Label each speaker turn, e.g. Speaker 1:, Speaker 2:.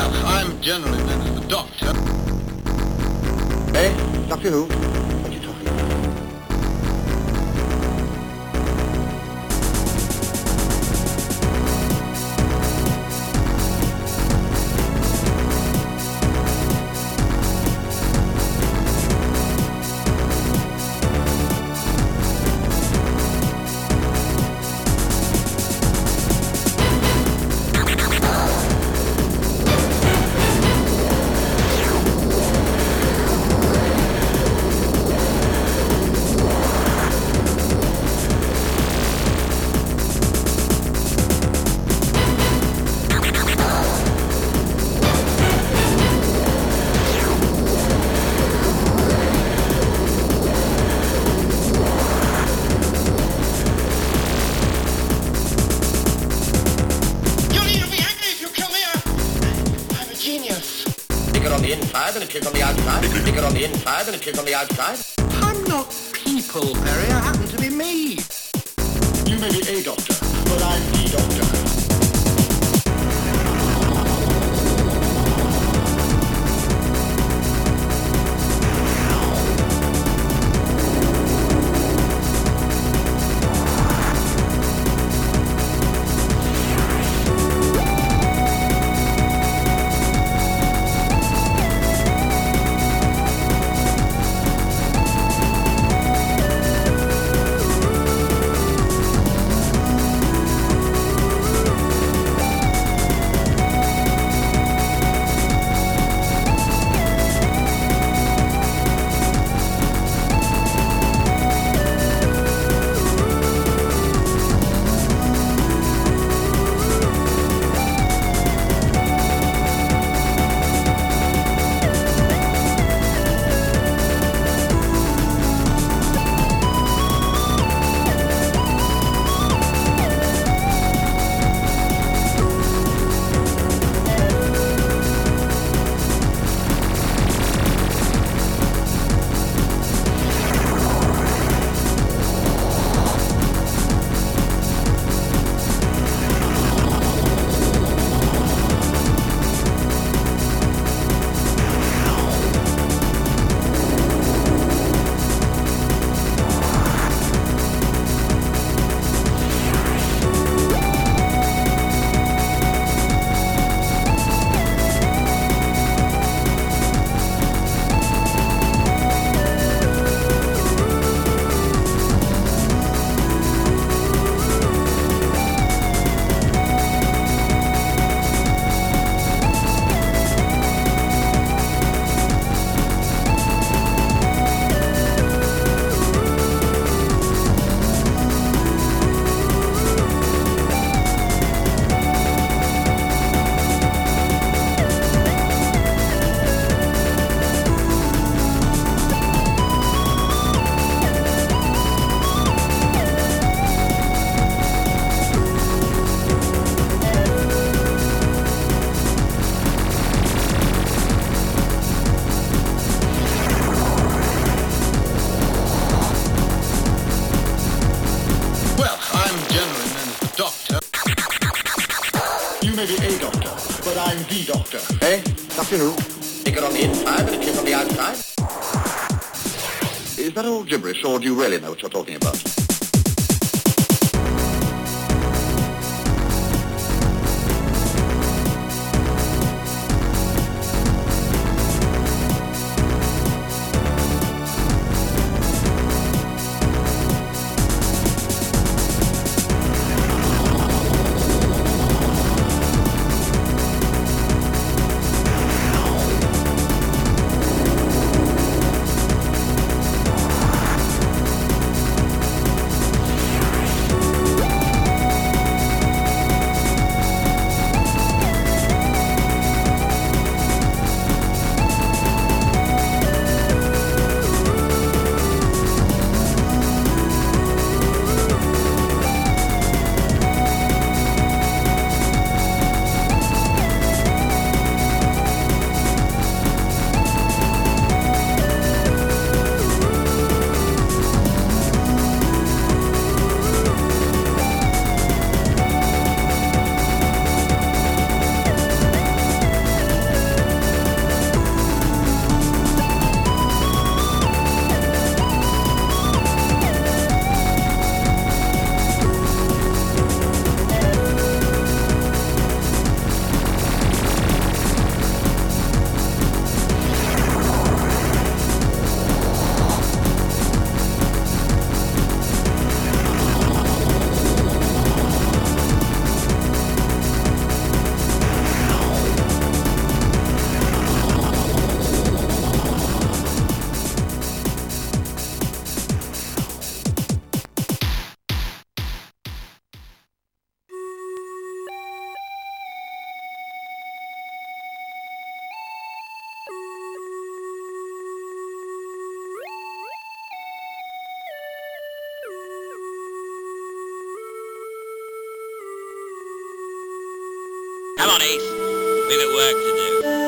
Speaker 1: Well, I'm generally known as the Doctor.
Speaker 2: Eh? Doctor who? What are you talking about?
Speaker 3: And it is on the outside. Bigger on the inside than it is on the outside.
Speaker 1: I'm not people, Perry. I happen to be me.
Speaker 2: You may be a doctor, but I'm the doctor. Eh? Doctor who?
Speaker 3: Bigger on the inside than it is on the outside.
Speaker 2: Is that all gibberish, or do you really know what you're talking about?
Speaker 4: Come on, Ace. We've got work to do.